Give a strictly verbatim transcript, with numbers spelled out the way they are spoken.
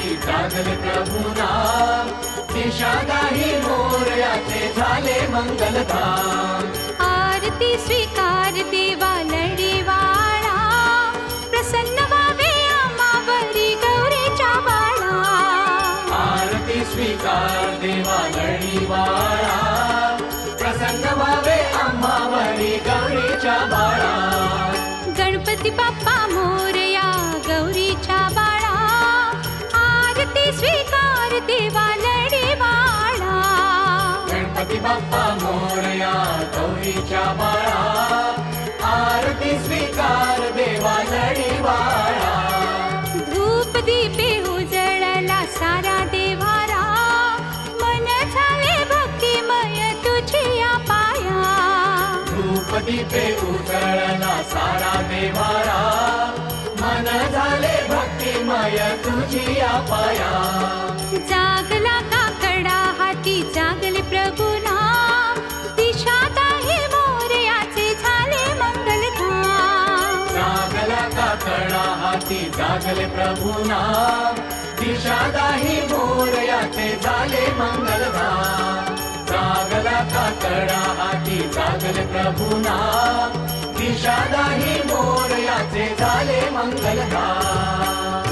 हाती जागले प्रभू नाम, दिशादाही मोरयाचे झाले मंगलधाम. आरती स्वीकार देवा लढीवाळा, प्रसन्न व्हावे आम्हावरी गौरीच्या बाळा. आरती स्वीकार देवा लढीवाळा, प्रसन्न व्हावे आम्हावरी गौरीच्या बाळा. गणपती बाप्पा मोरया गौरीच्या बाळा, आरती स्वीकार देवा लढीवाळा. गणपती बाप्पा मोरया गौरीच्या बाळा, आरती स्वीकार देवा लढीवाळा. धूप दीपे उजळला सारा देव्हारा, मन झाले भक्तिमय तुझिया पाया. धूप दीपे उजळला सारा देवारा, मन झाले भक्तिमय तुझिया पाया. जागला काकडा हाती जागले प्रभू नाम, दिशादाही मोरयाचे झाले मंगलधाम. जागला काकडा हाती जागले प्रभू नाम, दिशादाही मोरयाचे झाले मंगलधाम. जागला काकडा हाती जागले प्रभू नाम, दिशादाही मोरयाचे झाले मंगलधाम.